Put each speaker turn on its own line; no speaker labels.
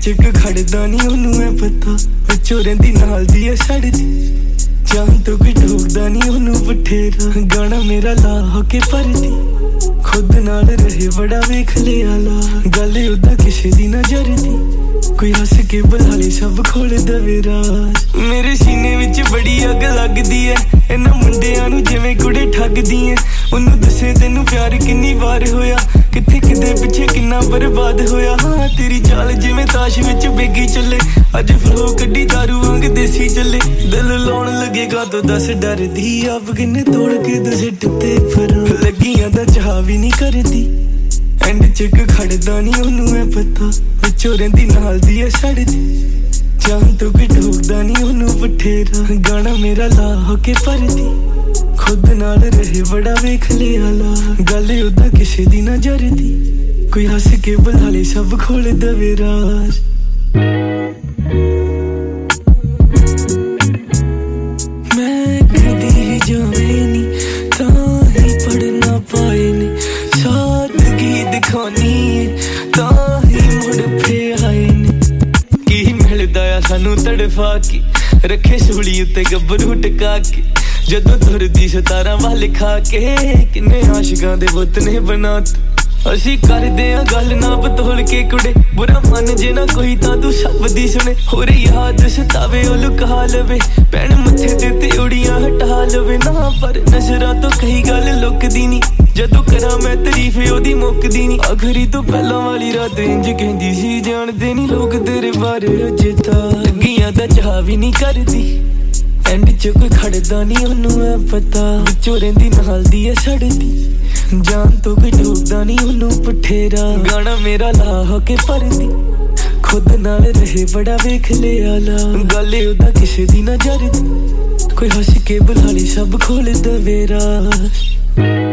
ਚ ਖੜਦਾ ਨਹੀਂ ਉਹਨੂੰ ਐ ਪਤਾ ਵਿੱਚੋਂ ਰਹਿੰਦੀ ਨਾਲ ਦੀ ਐ ਛੱਡਦੀ ਜਾਨ ਤੋਂ ਕੋਈ ਠੋਕਦਾ ਨਹੀਂ ਉਹਨੂੰ ਬਠੇਰਾ ਗਾਣਾ ਮੇਰਾ ਲਾ ਹੋ ਕੇ ਪਰਦੀ ਖੁਦ ਨਾਲ ਰਹੇ ਬੜਾ ਵੇਖ ਲਿਆ ਲਾ ਗੱਲ ਉਦਾਂ ਕਿਸੇ ਦੀ ਨਜ਼ਰ ਦੀ ਕੋਈ ਹੱਸ ਕੇ ਬੁਲਾ ਲੇ ਸਭ ਖੋਲ ਦਵੇ ਰਾਜ ਮੇਰੇ ਸੀਨੇ ਵਿੱਚ ਬੜੀ ਅੱਗ ਲੱਗਦੀ ਐ ਇਹਨਾਂ ਮੁੰਡਿਆਂ ਨੂੰ ਜਿਵੇਂ ਕੁੜੇ ਠੱਗਦੀ ਐ ਉਹਨੂੰ ਦੱਸੇ ਤੈਨੂੰ ਪਿਆਰ ਕਿੰਨੀ ਵਾਰ ਹੋਇਆ ਕਿੱਥੇ ਕਿਤੇ ਪਿੱਛੇ ਕਿੰਨਾ ਬਰਬਾਦ ਹੋਇਆ ਹਾਂ ਤੇਰੀ ਚਾਲ ਜਿਵੇਂ ਤਾਸ਼ ਵਿੱਚ ਬੇਗੀ ਚੱਲੇ ਅੱਜ ਫਲੋ ਕੱਢੀ ਦਾਰੂ ਵਾਂਗ ਦੇਸੀ ਚੱਲੇ ਦਿਲ ਲਾਉਣ ਲੱਗੇਗਾ ਤੋ ਦੱਸ ਡਰਦੀ ਆਪ ਕਿੰਨੇ ਤੋੜ ਕੇ ਦਸਿੱਟ ਤੇ ਫਿਰ ਲੱਗੀਆਂ ਤਾਂ ਚਾਹ ਵੀ ਨਹੀਂ ਕਰਦੀ ਐਂਡ ਚ ਖੜਦਾ ਨਹੀਂ ਉਹਨੂੰ ਐ ਪਤਾ ਵਿੱਚੋਂ ਰਹਿੰਦੀ ਨਾਲ ਦੀ ਐ ਛੱਡਦੀ ਜਾਨ ਤੋਂ ਕੋਈ ਠੋਕਦਾ ਨਹੀਂ ਉਹਨੂੰ ਬਠੇਰਾ ਗਾਣਾ ਮੇਰਾ ਲਾ ਹੋ ਕੇ ਪਰਦੀ ਖੁਦ ਨਾਲ ਰਹੇ ਬੜਾ ਵੇਖ ਲਿਆ ਲਾ ਗੱਲ ਉਦਾਂ ਕਿਸੇ ਦੀ ਨਜ਼ਰ ਦੀ ਕੋਈ ਹੱਸ ਕੇ ਬੁਲਾ ਲੇ ਸਭ ਖੋਲ ਦਵੇ ਰਾਜ ਮੈਂ ਕਦੀ ਜਾਵੇ ਨੀ ਤਾਂ ਹੀ ਪੜਨਾ ਪਾਏ ਨੀ ਸਾਦਗੀ ਦਿਖਾਉਣੀ ਤਾਂ ਹੀ ਮੁੜ ਫੇ ਆਏ ਨੇ ਕੀ ਮਿਲਦਾ ਆ ਸਾਨੂੰ ਤੜਫਾ ਕੇ ਰੱਖੇ ਸੂਲੀ ਉੱਤੇ ਗੱਭਰੂ ਟਕਾ ਕੇ ਜਦੋਂ ਤੁਰਦੀ ਸਤਾਰਾਂ ਵੱਲ ਖਾ ਕੇ ਕਿੰਨੇ ਆਸ਼ਿਕਾਂ ਦੇ ਬੁੱਤ ਨੇ ਬਣਾਤੇ ਅਸੀਂ ਕਰਦੇ ਆ ਗੱਲ ਨਾ ਬਤੋਲ ਕੇ ਕੁੜੇ ਬੁਰਾ ਮਨ ਜੇ ਨਾ ਕੋਈ ਤਾਂ ਤੂੰ ਸਭ ਦੀ ਸੁਣੇ ਹੋਰ ਯਾਦ ਸਤਾਵੇ ਉਹ ਲੁਕਾ ਲਵੇ ਪੈਣ ਮੱਥੇ ਤੇ ਤਿਉੜੀਆਂ ਹਟਾ ਲਵੇ ਨਾ ਪਰ ਨਜ਼ਰਾਂ ਤੋਂ ਕਈ ਗੱਲ ਲੁਕਦੀ ਨਹੀਂ ਜਦੋਂ ਕਰਾਂ ਮੈਂ ਤਾਰੀਫ ਉਹਦੀ ਮੁੱਕਦੀ ਨਹੀਂ ਆਖਰੀ ਤੋਂ ਪਹਿਲਾਂ ਵਾਲੀ ਰਾਤ ਇੰਜ ਕਹਿੰਦੀ ਸੀ ਜਾਣਦੇ ਨਹੀਂ ਲੋਕ ਤੇਰੇ ਬਾਰੇ ਅਜੇ ਤਾਂ ਲੱਗੀਆਂ ਤਾਂ ਚਾਹ ਵੀ ਨਹੀਂ ਕਰਦੀ ਐਂਡ ਚ ਕੋਈ ਖੜਦਾ ਨਹੀਂ ਉਹਨੂੰ ਐ ਪਤਾ ਵਿੱਚੋਂ ਰਹਿੰਦੀ ਨਾਲ ਦੀ ਐ ਛੱਡਦੀ ਜਾਨ ਤੋਂ ਕੋਈ ਠੋਕਦਾ ਨਹੀਂ ਉਹਨੂੰ ਬਠੇਰਾ ਗਾਣਾ ਮੇਰਾ ਲਾ ਹੋ ਕੇ ਪਰਦੀ ਖੁਦ ਨਾਲ ਰਹੇ ਬੜਾ ਵੇਖ ਲਿਆ ਲਾ ਗੱਲ ਉਦਾਂ ਕਿਸੇ ਦੀ ਨਜ਼ਰ ਦੀ ਕੋਈ ਹੱਸ ਕੇ ਬੁਲਾ ਲੇ ਸਭ ਖੋਲ ਦਵੇ ਰਾਜ